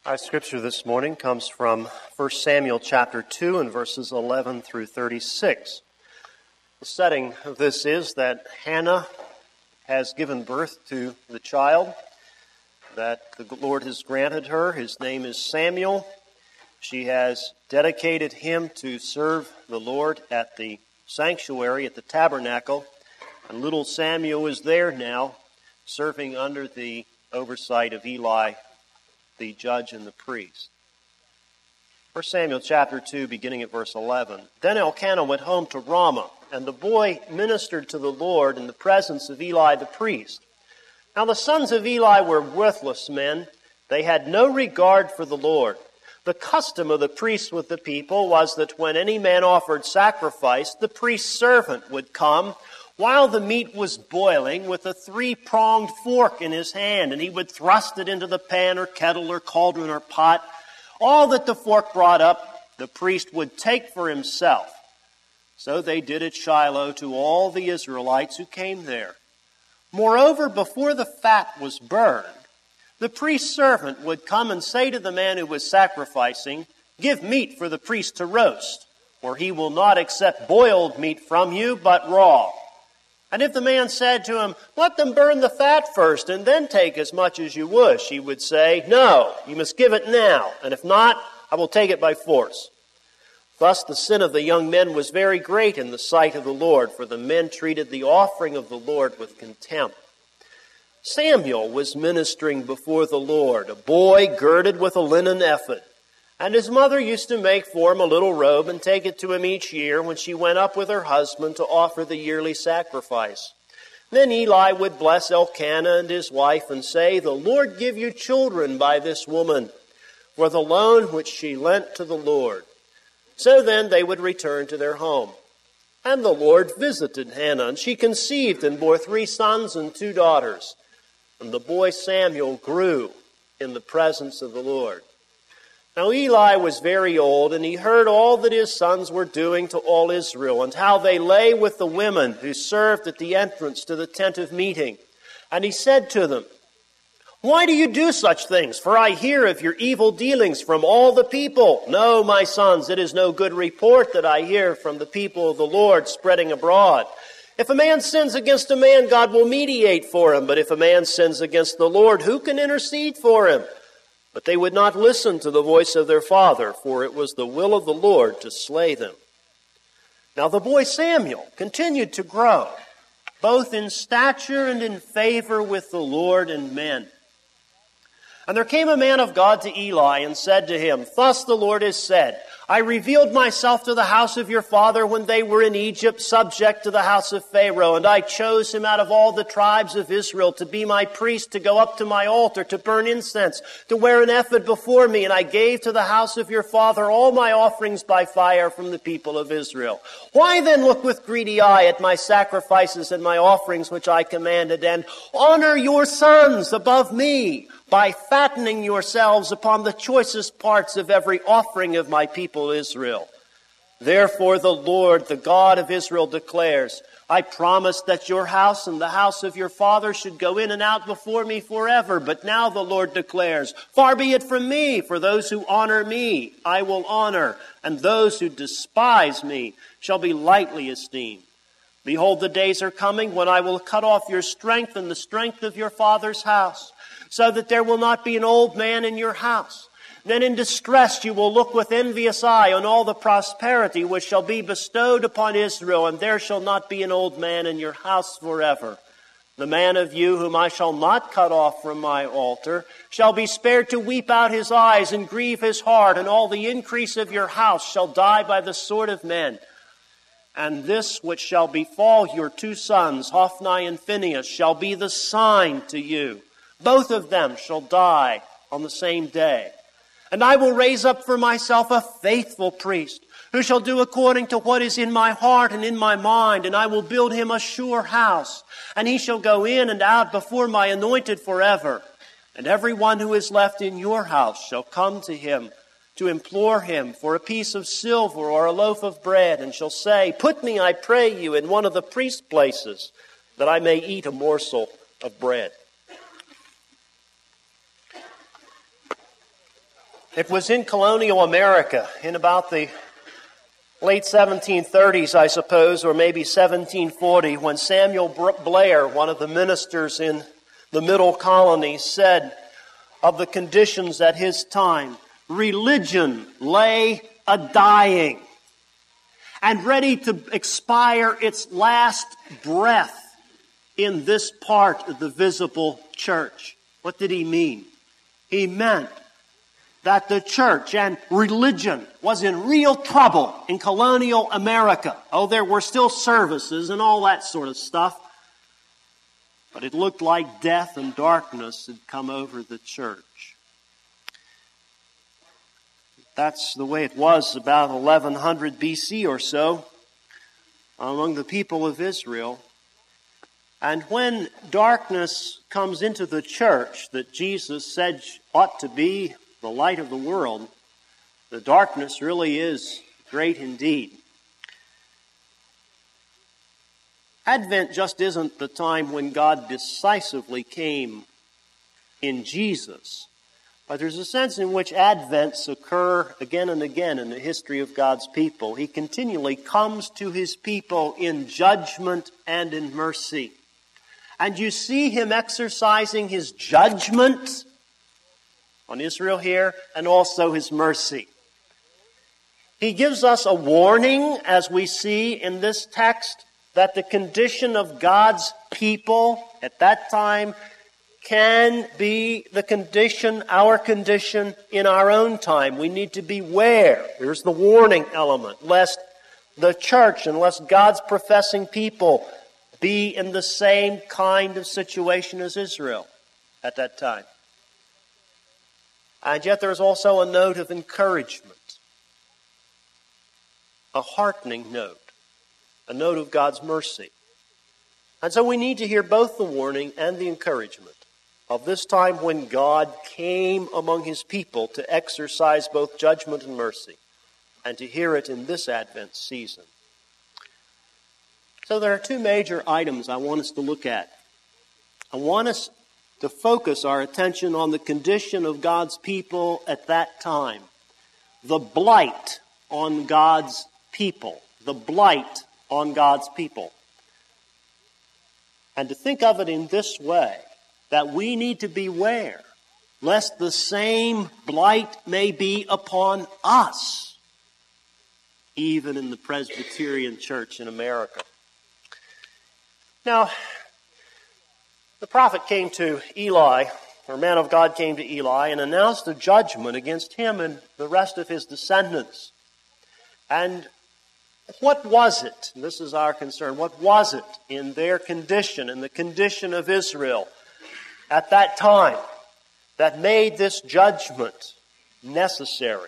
Our scripture this morning comes from 1 Samuel chapter 2 and verses 11 through 36. The setting of this is that Hannah has given birth to the child that the Lord has granted her. His name is Samuel. She has dedicated him to serve the Lord at the sanctuary, at the tabernacle. And little Samuel is there now, serving under the oversight of Eli, the judge and the priest. 1 Samuel chapter 2, beginning at verse 11. Then Elkanah went home to Ramah, and the boy ministered to the Lord in the presence of Eli the priest. Now the sons of Eli were worthless men. They had no regard for the Lord. The custom of the priest with the people was that when any man offered sacrifice, the priest's servant would come while the meat was boiling with a three-pronged fork in his hand, and he would thrust it into the pan or kettle or cauldron or pot. All that the fork brought up, the priest would take for himself. So they did at Shiloh to all the Israelites who came there. Moreover, before the fat was burned, the priest's servant would come and say to the man who was sacrificing, "Give meat for the priest to roast, for he will not accept boiled meat from you, but raw." And if the man said to him, "Let them burn the fat first and then take as much as you wish," he would say, "No, you must give it now, and if not, I will take it by force." Thus the sin of the young men was very great in the sight of the Lord, for the men treated the offering of the Lord with contempt. Samuel was ministering before the Lord, a boy girded with a linen ephod. And his mother used to make for him a little robe and take it to him each year when she went up with her husband to offer the yearly sacrifice. Then Eli would bless Elkanah and his wife and say, "The Lord give you children by this woman, for the loan which she lent to the Lord." So then they would return to their home. And the Lord visited Hannah, and she conceived and bore 3 sons and 2 daughters. And the boy Samuel grew in the presence of the Lord. Now Eli was very old, and he heard all that his sons were doing to all Israel, and how they lay with the women who served at the entrance to the tent of meeting. And he said to them, "Why do you do such things? For I hear of your evil dealings from all the people. No, my sons, it is no good report that I hear from the people of the Lord spreading abroad. If a man sins against a man, God will mediate for him. But if a man sins against the Lord, who can intercede for him?" But they would not listen to the voice of their father, for it was the will of the Lord to slay them. Now the boy Samuel continued to grow, both in stature and in favor with the Lord and men. And there came a man of God to Eli and said to him, "Thus the Lord has said, I revealed myself to the house of your father when they were in Egypt, subject to the house of Pharaoh, and I chose him out of all the tribes of Israel to be my priest, to go up to my altar, to burn incense, to wear an ephod before me, and I gave to the house of your father all my offerings by fire from the people of Israel. Why then look with greedy eye at my sacrifices and my offerings which I commanded, and honor your sons above me, by fattening yourselves upon the choicest parts of every offering of my people Israel? Therefore the Lord, the God of Israel, declares, I promised that your house and the house of your father should go in and out before me forever. But now the Lord declares, far be it from me, for those who honor me I will honor, and those who despise me shall be lightly esteemed. Behold, the days are coming when I will cut off your strength and the strength of your father's house, so that there will not be an old man in your house. Then in distress you will look with envious eye on all the prosperity which shall be bestowed upon Israel, and there shall not be an old man in your house forever. The man of you whom I shall not cut off from my altar shall be spared to weep out his eyes and grieve his heart, and all the increase of your house shall die by the sword of men. And this which shall befall your 2 sons, Hophni and Phinehas, shall be the sign to you. Both of them shall die on the same day. And I will raise up for myself a faithful priest, who shall do according to what is in my heart and in my mind, and I will build him a sure house, and he shall go in and out before my anointed forever. And everyone who is left in your house shall come to him to implore him for a piece of silver or a loaf of bread, and shall say, put me, I pray you, in one of the priest's places, that I may eat a morsel of bread. It was in colonial America in about the late 1730s, I suppose, or maybe 1740, when Samuel Blair, one of the ministers in the Middle Colonies, said of the conditions at his time, religion lay a-dying and ready to expire its last breath in this part of the visible church. What did he mean? He meant that the church and religion was in real trouble in colonial America. Oh, there were still services and all that sort of stuff, but it looked like death and darkness had come over the church. That's the way it was about 1100 BC or so among the people of Israel. And when darkness comes into the church that Jesus said ought to be the light of the world, the darkness really is great indeed. Advent just isn't the time when God decisively came in Jesus, but there's a sense in which Advents occur again and again in the history of God's people. He continually comes to His people in judgment and in mercy. And you see Him exercising His judgment on Israel here, and also His mercy. He gives us a warning, as we see in this text, that the condition of God's people at that time can be the condition, our condition in our own time. We need to beware. There's the warning element, lest the church and lest God's professing people be in the same kind of situation as Israel at that time. And yet there's also a note of encouragement, a heartening note, a note of God's mercy. And so we need to hear both the warning and the encouragement of this time when God came among His people to exercise both judgment and mercy, and to hear it in this Advent season. So there are two major items I want us to look at. I want us to focus our attention on the condition of God's people at that time. The blight on God's people. The blight on God's people. And to think of it in this way, that we need to beware lest the same blight may be upon us, even in the Presbyterian Church in America. Now, the prophet came to Eli, or man of God came to Eli, and announced a judgment against him and the rest of his descendants. And what was it? And this is our concern. What was it in their condition, in the condition of Israel at that time, that made this judgment necessary?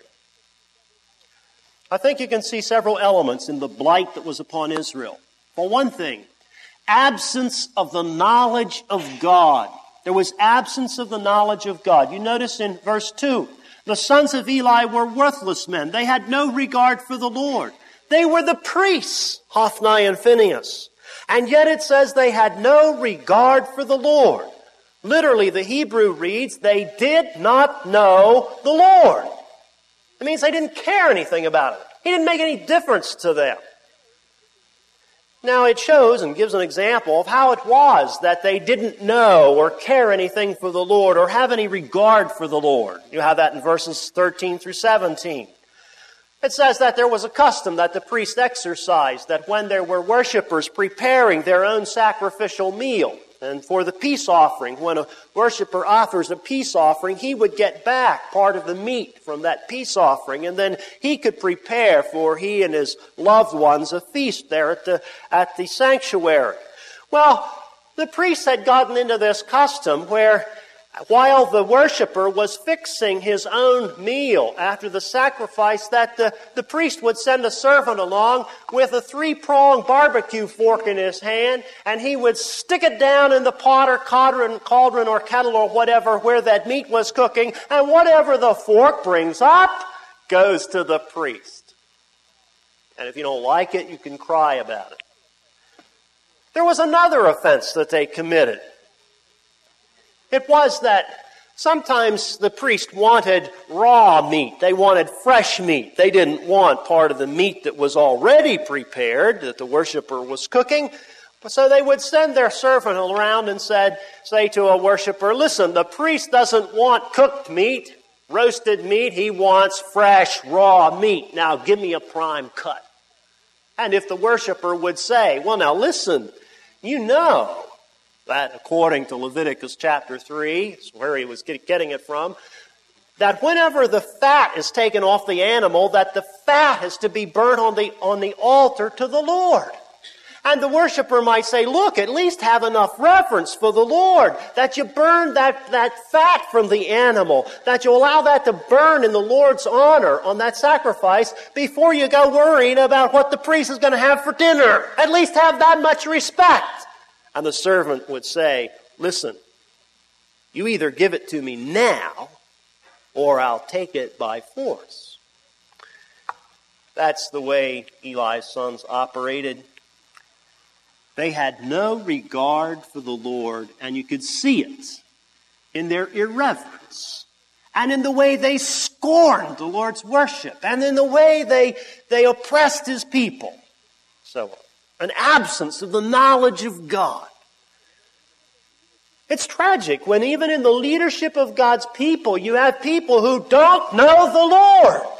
I think you can see several elements in the blight that was upon Israel. For one thing, absence of the knowledge of God. There was absence of the knowledge of God. You notice in verse 2, the sons of Eli were worthless men. They had no regard for the Lord. They were the priests, Hophni and Phinehas. And yet it says they had no regard for the Lord. Literally, the Hebrew reads, they did not know the Lord. It means they didn't care anything about it. He didn't make any difference to them. Now, it shows and gives an example of how it was that they didn't know or care anything for the Lord or have any regard for the Lord. You have that in verses 13 through 17. It says that there was a custom that the priest exercised, that when there were worshipers preparing their own sacrificial meal, and for the peace offering, when a worshiper offers a peace offering, he would get back part of the meat from that peace offering, and then he could prepare for he and his loved ones a feast there at the sanctuary. Well, the priest had gotten into this custom where while the worshiper was fixing his own meal after the sacrifice, that the priest would send a servant along with a 3-pronged barbecue fork in his hand, and he would stick it down in the pot or cauldron or kettle or whatever where that meat was cooking, and whatever the fork brings up goes to the priest. And if you don't like it, you can cry about it. There was another offense that they committed. It was that Sometimes the priest wanted raw meat. They wanted fresh meat. They didn't want part of the meat that was already prepared, that the worshiper was cooking. So they would send their servant around and say to a worshiper, listen, the priest doesn't want cooked meat, roasted meat. He wants fresh, raw meat. Now give me a prime cut. And if the worshiper would say, well, now listen, you know that according to Leviticus chapter 3, it's where he was getting it from, that whenever the fat is taken off the animal, that the fat is to be burnt on the altar to the Lord. And the worshiper might say, look, at least have enough reverence for the Lord, that you burn that fat from the animal, that you allow that to burn in the Lord's honor on that sacrifice before you go worrying about what the priest is going to have for dinner. At least have that much respect. And the servant would say, listen, you either give it to me now or I'll take it by force. That's the way Eli's sons operated. They had no regard for the Lord, and you could see it in their irreverence and in the way they scorned the Lord's worship and in the way they oppressed his people. So an absence of the knowledge of God. It's tragic when even in the leadership of God's people, you have people who don't know the Lord.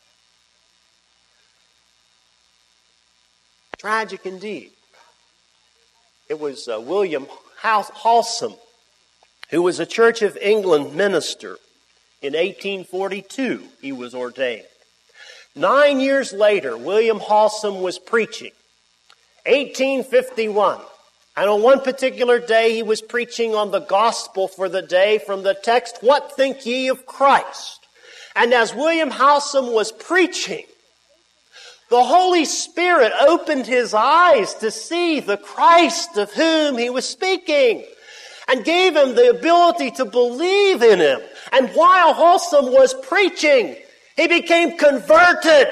Tragic indeed. It was William Halsom, who was a Church of England minister. In 1842, he was ordained. 9 years later, William Halsom was preaching. 1851. And on one particular day, he was preaching on the gospel for the day from the text, "What think ye of Christ?" And as William Halsom was preaching, the Holy Spirit opened his eyes to see the Christ of whom he was speaking and gave him the ability to believe in him. And while Halsom was preaching, he became converted.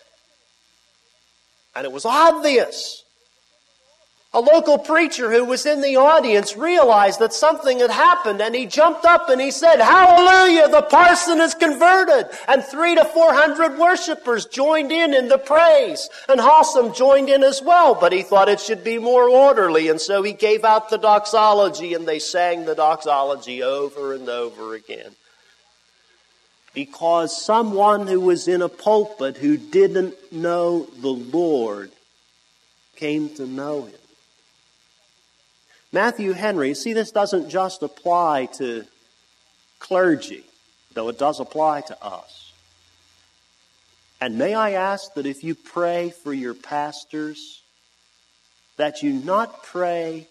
And it was obvious. A local preacher who was in the audience realized that something had happened, and he jumped up and he said, "Hallelujah, the parson is converted." And 300 to 400 worshipers joined in the praise. And Halsom joined in as well, but he thought it should be more orderly, and so he gave out the doxology, and they sang the doxology over and over again. Because someone who was in a pulpit who didn't know the Lord came to know him. Matthew Henry, see, this doesn't just apply to clergy, though it does apply to us. And may I ask that if you pray for your pastors, that you not pray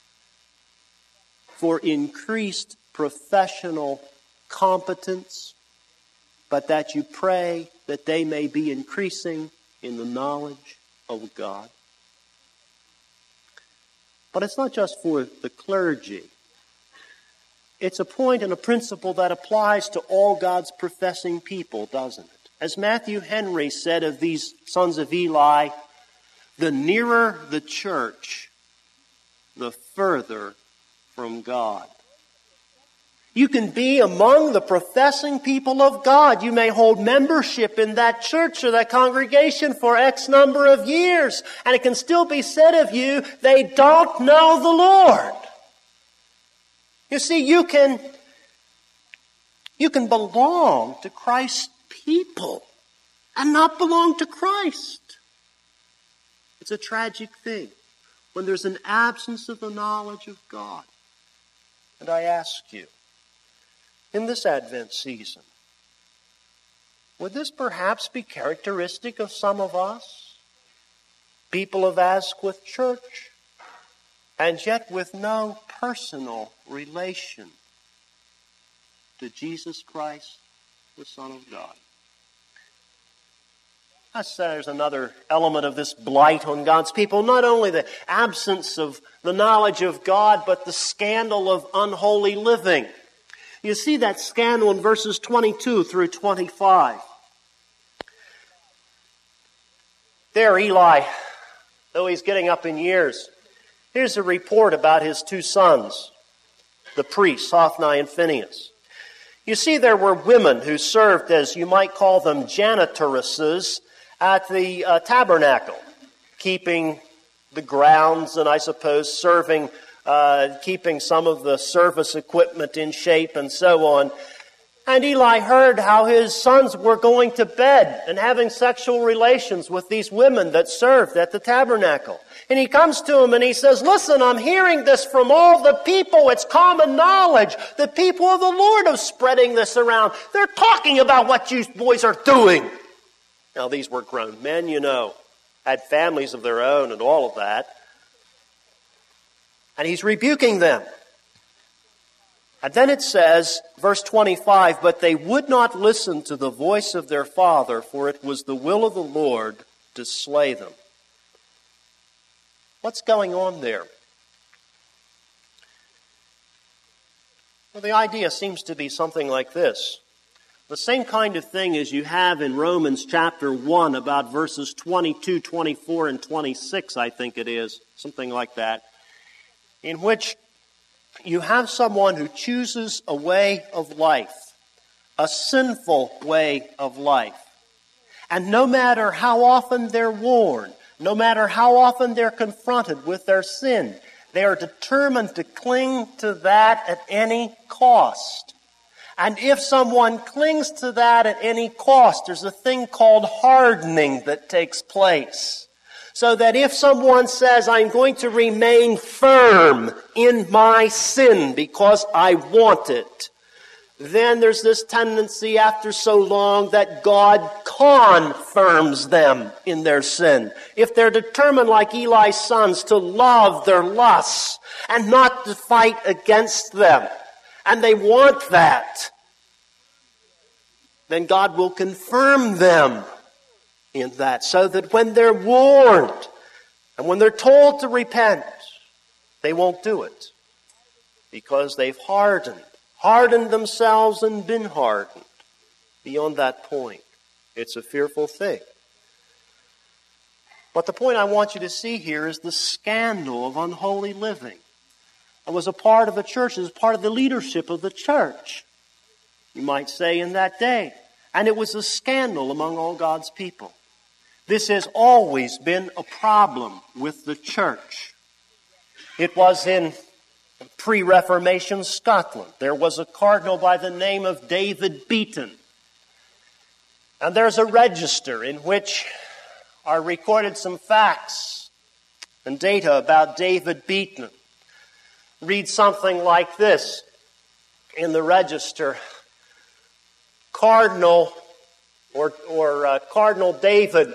for increased professional competence, but that you pray that they may be increasing in the knowledge of God. But it's not just for the clergy. It's a point and a principle that applies to all God's professing people, doesn't it? As Matthew Henry said of these sons of Eli, the nearer the church, the further from God. You can be among the professing people of God. You may hold membership in that church or that congregation for X number of years, and it can still be said of you, they don't know the Lord. You see, you can belong to Christ's people and not belong to Christ. It's a tragic thing when there's an absence of the knowledge of God. And I ask you, in this Advent season, would this perhaps be characteristic of some of us? People of Asquith Church, and yet with no personal relation to Jesus Christ, the Son of God. There's another element of this blight on God's people. Not only the absence of the knowledge of God, but the scandal of unholy living. You see that scandal in verses 22 through 25. There, Eli, though he's getting up in years, here's a report about his two sons, the priests, Hophni and Phinehas. You see, there were women who served as, you might call them, janitoresses at the tabernacle, keeping the grounds and I suppose serving, keeping some of the service equipment in shape and so on. And Eli heard how his sons were going to bed and having sexual relations with these women that served at the tabernacle. And he comes to him and he says, listen, I'm hearing this from all the people. It's common knowledge. The people of the Lord are spreading this around. They're talking about what you boys are doing. Now, these were grown men, you know, had families of their own and all of that. And he's rebuking them. And then it says, verse 25, but they would not listen to the voice of their father, for it was the will of the Lord to slay them. What's going on there? Well, the idea seems to be something like this. The same kind of thing as you have in Romans chapter 1 about verses 22, 24, and 26, I think it is, something like that, in which you have someone who chooses a way of life, a sinful way of life. And no matter how often they're warned, no matter how often they're confronted with their sin, they are determined to cling to that at any cost. And if someone clings to that at any cost, there's a thing called hardening that takes place. So that if someone says, I'm going to remain firm in my sin because I want it, then there's this tendency after so long that God confirms them in their sin. If they're determined, like Eli's sons, to love their lusts and not to fight against them, and they want that, then God will confirm them in that, so that when they're warned and when they're told to repent, they won't do it because they've hardened themselves and been hardened beyond that point. It's a fearful thing. But the point I want you to see here is the scandal of unholy living. I was a part of a church, it was part of the leadership of the church, you might say, in that day. And it was a scandal among all God's people. This has always been a problem with the church. It was in pre-Reformation Scotland. There was a cardinal by the name of David Beaton. And there's a register in which are recorded some facts and data about David Beaton. Read something like this in the register. Cardinal Cardinal David,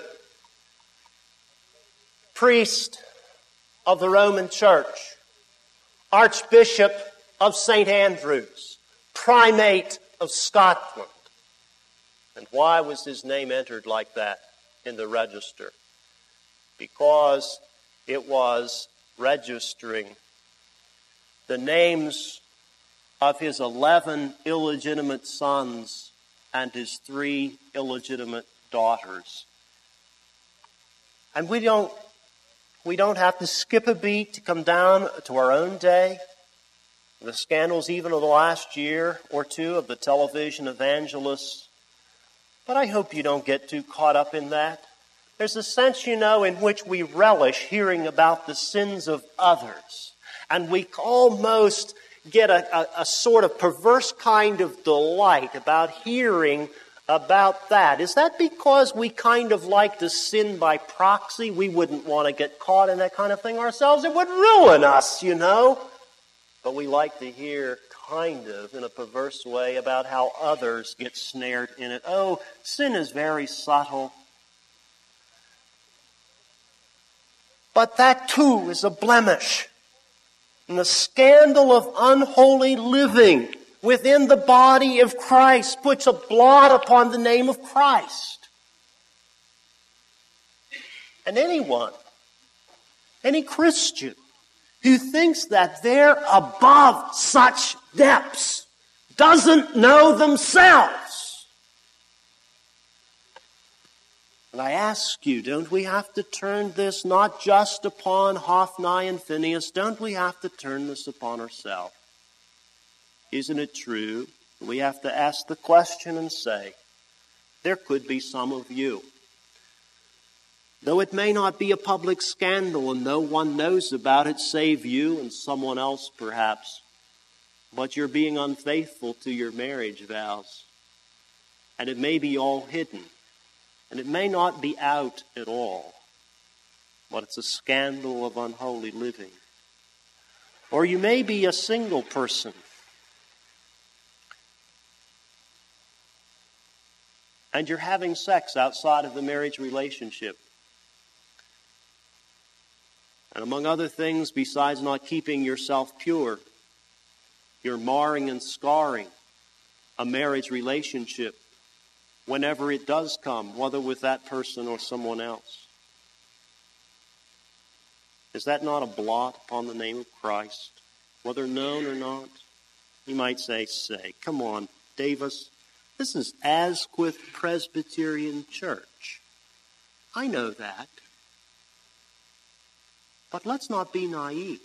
priest of the Roman Church, Archbishop of St. Andrews, Primate of Scotland. And why was his name entered like that in the register? Because it was registering the names of his 11 illegitimate sons and his 3 illegitimate daughters. And we don't have to skip a beat to come down to our own day. The scandals even of the last year or two of the television evangelists. But I hope you don't get too caught up in that. There's a sense, in which we relish hearing about the sins of others. And we almost get a sort of perverse kind of delight about hearing about that. Is that because we kind of like to sin by proxy? We wouldn't want to get caught in that kind of thing ourselves. It would ruin us, But we like to hear kind of in a perverse way about how others get snared in it. Oh, sin is very subtle. But that too is a blemish. And the scandal of unholy living within the body of Christ puts a blot upon the name of Christ. And anyone, any Christian who thinks that they're above such depths doesn't know themselves. And I ask you, don't we have to turn this not just upon Hophni and Phinehas? Don't we have to turn this upon ourselves? Isn't it true We have to ask the question and say, there could be some of you. Though it may not be a public scandal and no one knows about it save you and someone else perhaps, but you're being unfaithful to your marriage vows. And it may be all hidden. And it may not be out at all. But it's a scandal of unholy living. Or you may be a single person. And you're having sex outside of the marriage relationship. And among other things, besides not keeping yourself pure, you're marring and scarring a marriage relationship whenever it does come, whether with that person or someone else. Is that not a blot upon the name of Christ, whether known or not? You might say, come on, Davis, this is Asquith Presbyterian Church. I know that. But let's not be naive.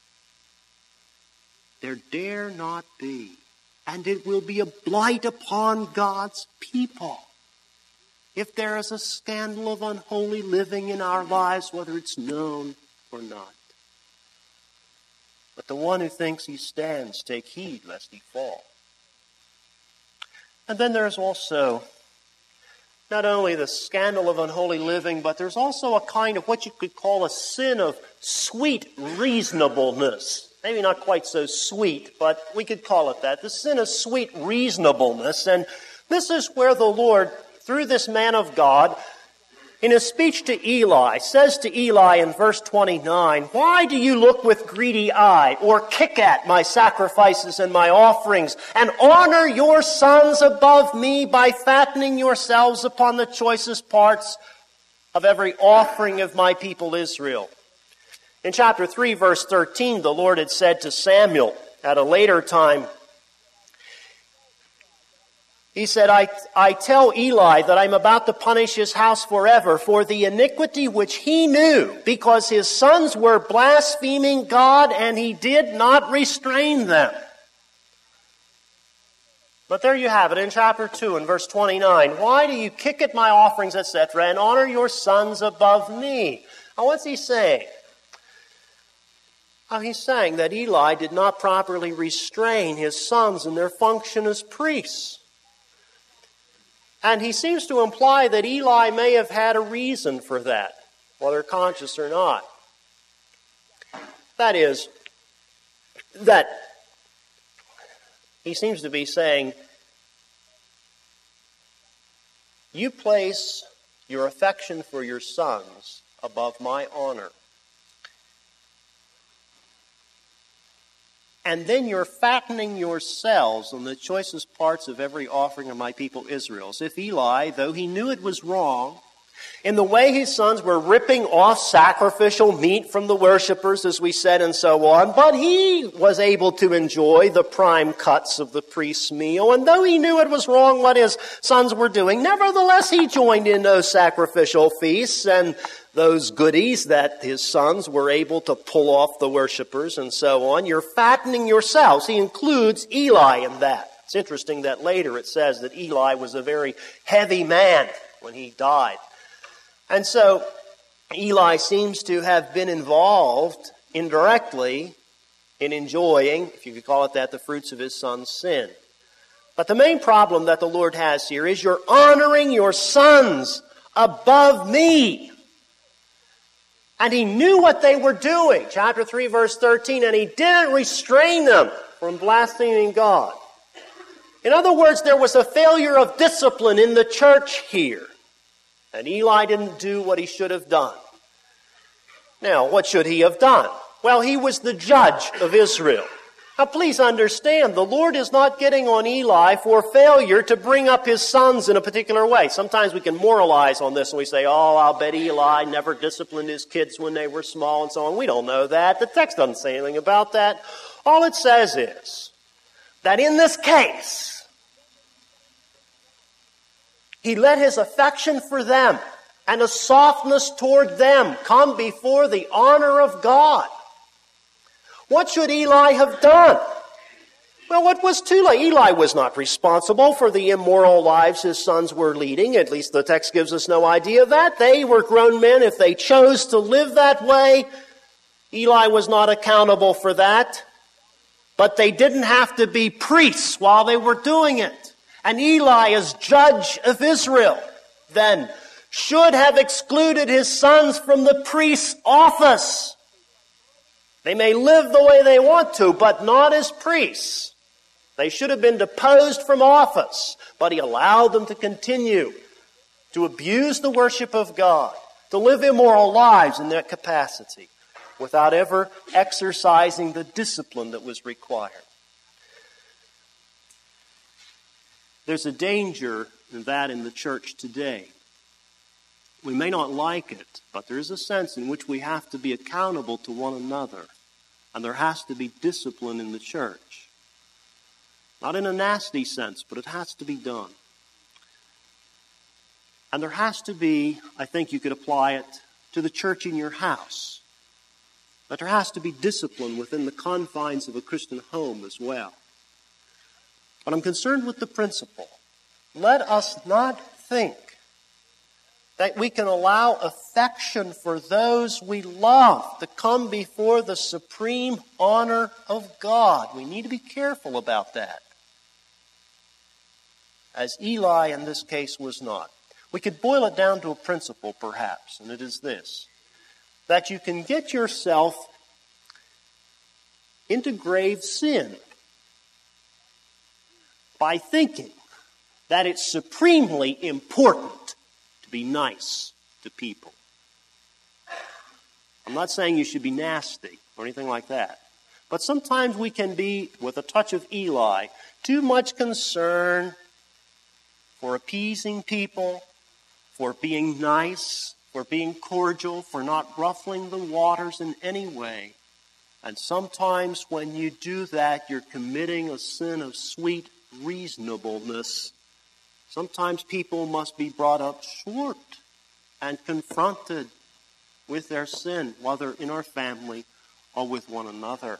There dare not be, and it will be a blight upon God's people if there is a scandal of unholy living in our lives, whether it's known or not. But the one who thinks he stands, take heed lest he fall. And then there's also not only the scandal of unholy living, but there's also a kind of what you could call a sin of sweet reasonableness. Maybe not quite so sweet, but we could call it that. The sin of sweet reasonableness. And this is where the Lord, through this man of God, in his speech to Eli, says to Eli in verse 29, "Why do you look with greedy eye, or kick at my sacrifices and my offerings, and honor your sons above me by fattening yourselves upon the choicest parts of every offering of my people Israel?" In chapter 3, verse 13, the Lord had said to Samuel at a later time, He said, I tell Eli that I'm about to punish his house forever for the iniquity which he knew, because his sons were blaspheming God and he did not restrain them. But there you have it in chapter 2 and verse 29. Why do you kick at my offerings, etc., and honor your sons above me? Now what's he saying? He's saying that Eli did not properly restrain his sons in their function as priests. And he seems to imply that Eli may have had a reason for that, whether conscious or not. That is, that he seems to be saying, you place your affection for your sons above my honor. And then you're fattening yourselves on the choicest parts of every offering of my people Israel. As if Eli, though he knew it was wrong, in the way his sons were ripping off sacrificial meat from the worshipers, as we said, and so on, but he was able to enjoy the prime cuts of the priest's meal. And though he knew it was wrong what his sons were doing, nevertheless he joined in those sacrificial feasts and those goodies that his sons were able to pull off the worshipers and so on. You're fattening yourselves. He includes Eli in that. It's interesting that later it says that Eli was a very heavy man when he died. And so Eli seems to have been involved indirectly in enjoying, if you could call it that, the fruits of his son's sin. But the main problem that the Lord has here is you're honoring your sons above me. And he knew what they were doing, chapter 3, verse 13, and he didn't restrain them from blaspheming God. In other words, there was a failure of discipline in the church here. And Eli didn't do what he should have done. Now, what should he have done? Well, he was the judge of Israel. Now, please understand, the Lord is not getting on Eli for failure to bring up his sons in a particular way. Sometimes we can moralize on this and we say, I'll bet Eli never disciplined his kids when they were small and so on. We don't know that. The text doesn't say anything about that. All it says is that in this case, he let his affection for them and a softness toward them come before the honor of God. What should Eli have done? Well, it was too late. Eli was not responsible for the immoral lives his sons were leading. At least the text gives us no idea of that. They were grown men. If they chose to live that way, Eli was not accountable for that. But they didn't have to be priests while they were doing it. And Eli, as judge of Israel, then should have excluded his sons from the priest's office. They may live the way they want to, but not as priests. They should have been deposed from office, but he allowed them to continue to abuse the worship of God, to live immoral lives in that capacity, without ever exercising the discipline that was required. There's a danger in that in the church today. We may not like it, but there is a sense in which we have to be accountable to one another, and there has to be discipline in the church. Not in a nasty sense, but it has to be done. And there has to be, I think you could apply it to the church in your house, that there has to be discipline within the confines of a Christian home as well. But I'm concerned with the principle. Let us not think that we can allow affection for those we love to come before the supreme honor of God. We need to be careful about that, as Eli in this case was not. We could boil it down to a principle, perhaps, and it is this: that you can get yourself into grave sin by thinking that it's supremely important to be nice to people. I'm not saying you should be nasty or anything like that. But sometimes we can be, with a touch of Eli, too much concern for appeasing people, for being nice, for being cordial, for not ruffling the waters in any way. And sometimes when you do that, you're committing a sin of sweet reasonableness. Sometimes people must be brought up short and confronted with their sin, whether in our family or with one another.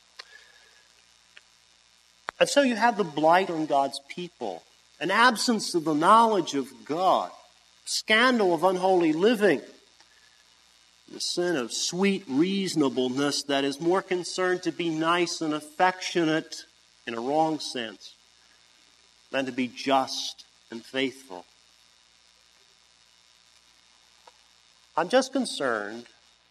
And so you have the blight on God's people, an absence of the knowledge of God, scandal of unholy living, the sin of sweet reasonableness that is more concerned to be nice and affectionate in a wrong sense than to be just and faithful. I'm just concerned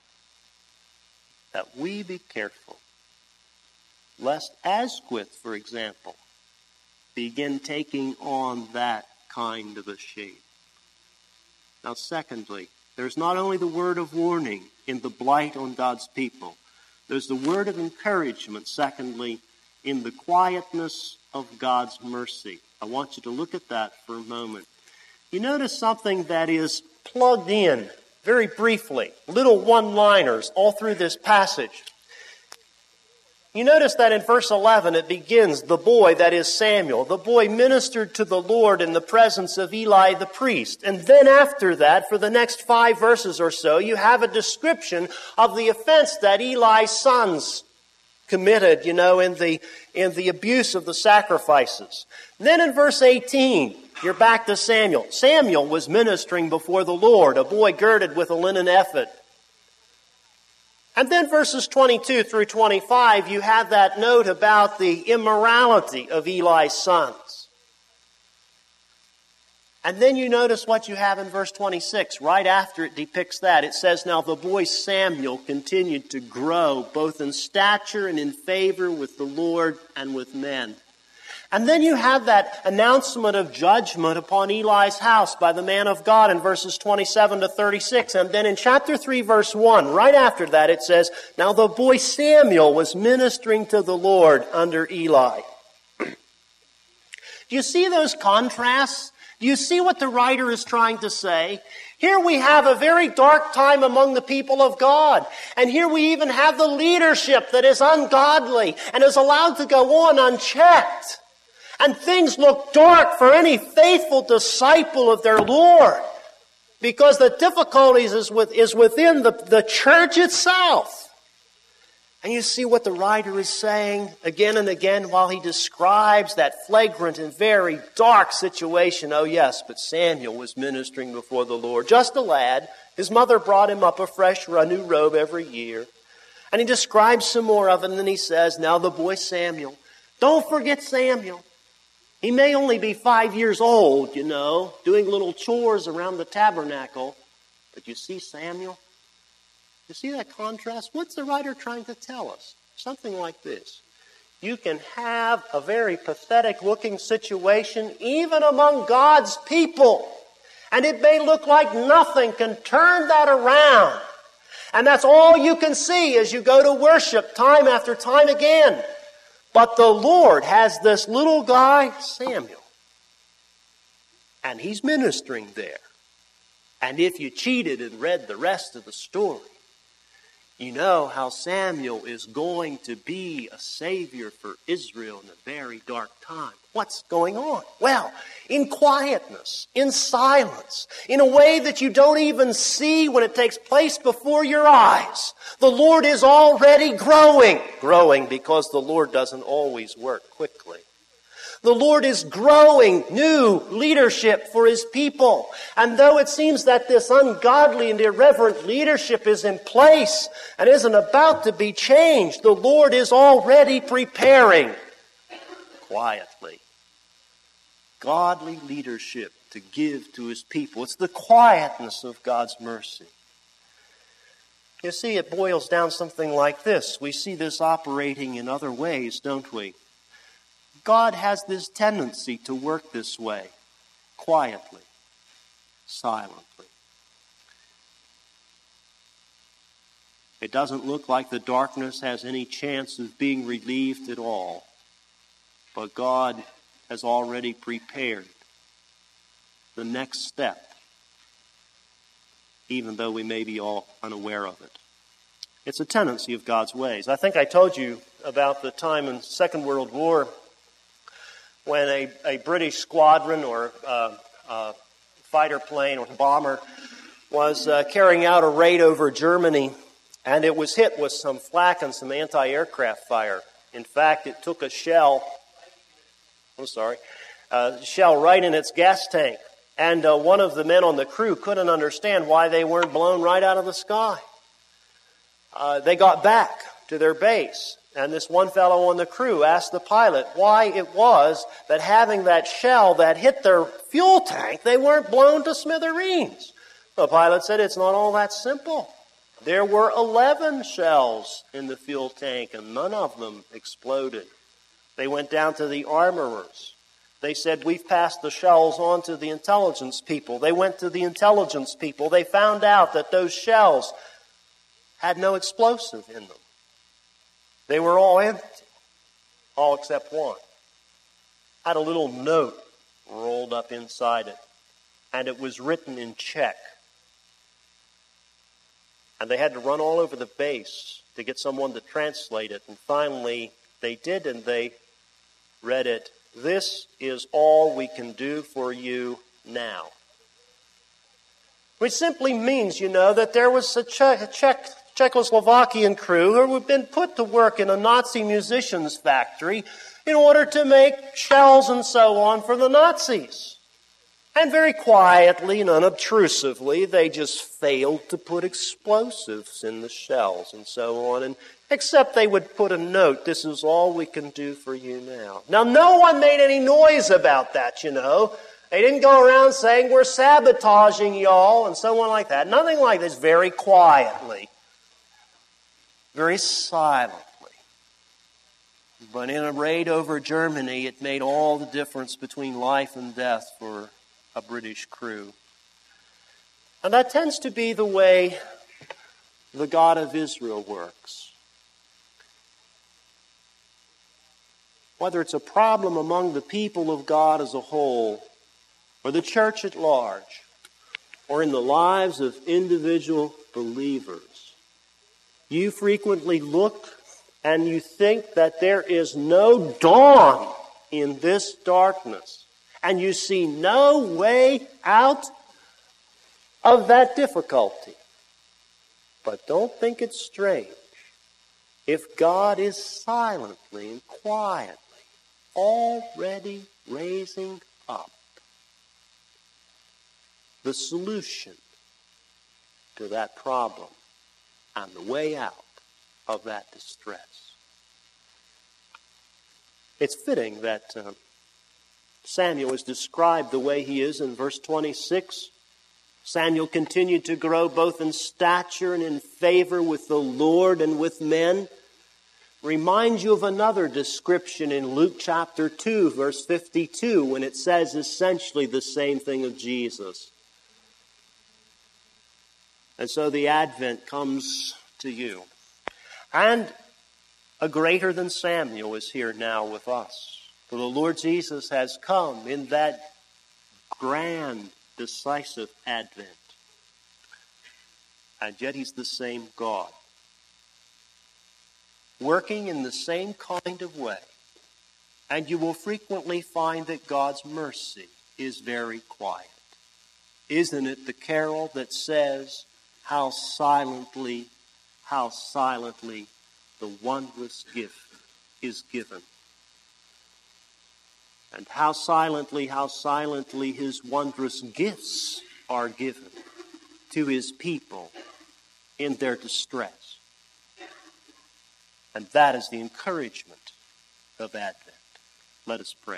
that we be careful lest Asquith, for example, begin taking on that kind of a shape. Now, secondly, there's not only the word of warning in the blight on God's people, there's the word of encouragement, secondly, in the quietness of God's mercy. I want you to look at that for a moment. You notice something that is plugged in very briefly, little one-liners all through this passage. You notice that in verse 11 it begins, the boy, that is Samuel, the boy ministered to the Lord in the presence of Eli the priest. And then after that, for the next 5 verses or so, you have a description of the offense that Eli's sons committed, in the abuse of the sacrifices. Then in verse 18, you're back to Samuel. Samuel was ministering before the Lord, a boy girded with a linen ephod. And then verses 22 through 25, you have that note about the immorality of Eli's sons. And then you notice what you have in verse 26. Right after it depicts that, it says, now the boy Samuel continued to grow both in stature and in favor with the Lord and with men. And then you have that announcement of judgment upon Eli's house by the man of God in verses 27 to 36. And then in chapter 3, verse 1, right after that, it says, now the boy Samuel was ministering to the Lord under Eli. Do you see those contrasts? Do you see what the writer is trying to say? Here we have a very dark time among the people of God. And here we even have the leadership that is ungodly and is allowed to go on unchecked. And things look dark for any faithful disciple of their Lord, because the difficulties is within the church itself. And you see what the writer is saying again and again while he describes that flagrant and very dark situation. Oh yes, but Samuel was ministering before the Lord, just a lad. His mother brought him up a new robe every year. And he describes some more of it, and then he says, now the boy Samuel. Don't forget Samuel. He may only be 5 years old, doing little chores around the tabernacle. But you see Samuel? You see that contrast? What's the writer trying to tell us? Something like this. You can have a very pathetic looking situation even among God's people. And it may look like nothing can turn that around. And that's all you can see as you go to worship time after time again. But the Lord has this little guy, Samuel. And he's ministering there. And if you cheated and read the rest of the story, you know how Samuel is going to be a savior for Israel in a very dark time. What's going on? Well, in quietness, in silence, in a way that you don't even see when it takes place before your eyes, the Lord is already growing. Growing because the Lord doesn't always work quickly. The Lord is growing new leadership for His people. And though it seems that this ungodly and irreverent leadership is in place and isn't about to be changed, the Lord is already preparing quietly godly leadership to give to His people. It's the quietness of God's mercy. You see, it boils down something like this. We see this operating in other ways, don't we? God has this tendency to work this way, quietly, silently. It doesn't look like the darkness has any chance of being relieved at all, but God has already prepared the next step, even though we may be all unaware of it. It's a tendency of God's ways. I think I told you about the time in the Second World War when a British squadron or fighter plane or bomber was carrying out a raid over Germany, and it was hit with some flak and some anti-aircraft fire. In fact, it took a shell right in its gas tank. And one of the men on the crew couldn't understand why they weren't blown right out of the sky. They got back to their base. And this one fellow on the crew asked the pilot why it was that having that shell that hit their fuel tank, they weren't blown to smithereens. The pilot said, it's not all that simple. There were 11 shells in the fuel tank and none of them exploded. They went down to the armorers. They said, we've passed the shells on to the intelligence people. They went to the intelligence people. They found out that those shells had no explosive in them. They were all empty, all except one. Had a little note rolled up inside it, and it was written in Czech. And they had to run all over the base to get someone to translate it. And finally, they did, and they read it. This is all we can do for you now. Which simply means, that there was a Czechoslovakian crew who had been put to work in a Nazi musician's factory in order to make shells and so on for the Nazis. And very quietly and unobtrusively, they just failed to put explosives in the shells and so on. And except they would put a note, this is all we can do for you now. Now, no one made any noise about that, They didn't go around saying, we're sabotaging y'all and so on like that. Nothing like this, very quietly. Very silently. But in a raid over Germany, it made all the difference between life and death for a British crew. And that tends to be the way the God of Israel works. Whether it's a problem among the people of God as a whole, or the church at large, or in the lives of individual believers, you frequently look and you think that there is no dawn in this darkness, and you see no way out of that difficulty. But don't think it's strange. if God is silently and quietly already raising up the solution to that problem and the way out of that distress. It's fitting that Samuel is described the way he is in verse 26. Samuel continued to grow both in stature and in favor with the Lord and with men. Reminds you of another description in Luke chapter 2, verse 52, when it says essentially the same thing of Jesus. And so the Advent comes to you. And a greater than Samuel is here now with us. For the Lord Jesus has come in that grand, decisive Advent. And yet He's the same God, working in the same kind of way. And you will frequently find that God's mercy is very quiet. Isn't it the carol that says, how silently the wondrous gift is given. And how silently His wondrous gifts are given to His people in their distress. And that is the encouragement of Advent. Let us pray.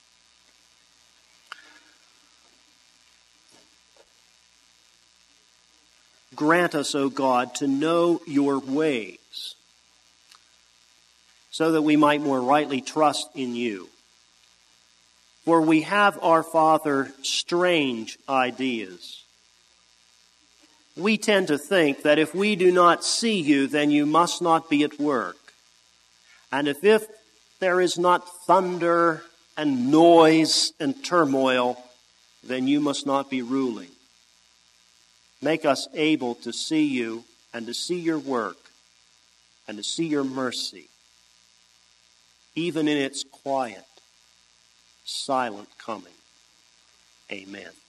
Grant us, O God, to know your ways, so that we might more rightly trust in you. For we have, our Father, strange ideas. We tend to think that if we do not see you, then you must not be at work. And if there is not thunder and noise and turmoil, then you must not be ruling. Make us able to see you and to see your work and to see your mercy, even in its quiet, silent coming. Amen.